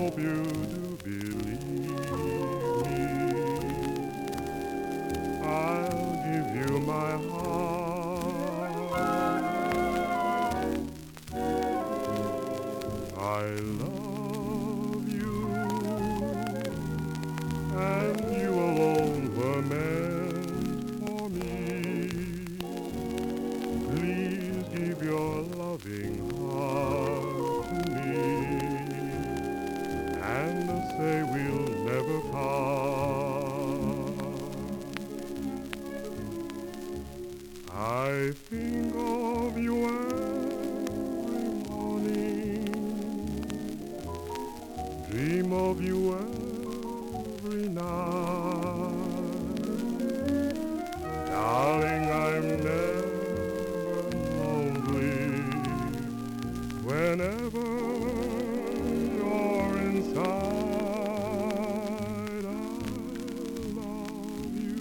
hope you do believe me. I'll give you my heart. I love you, and you alone were meant for me. Please give your loving heart to me, and say we'll never part. I think of you every morning, dream of you every night. Darling, I'm never lonely whenever you're inside. I love you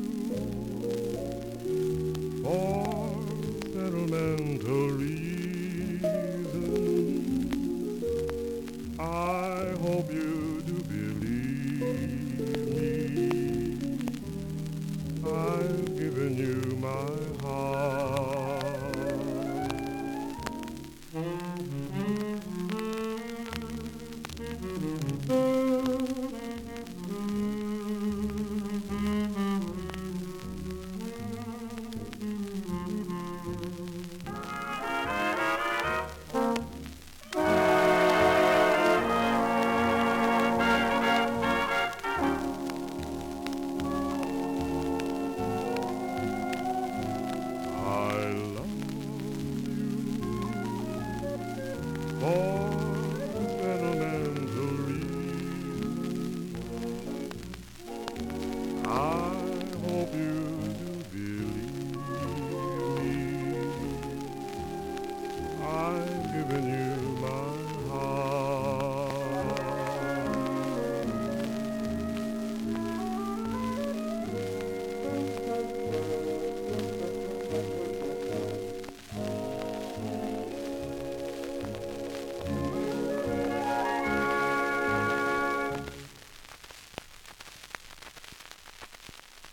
for sentimental reasons. I hope you do believe me. I've given you my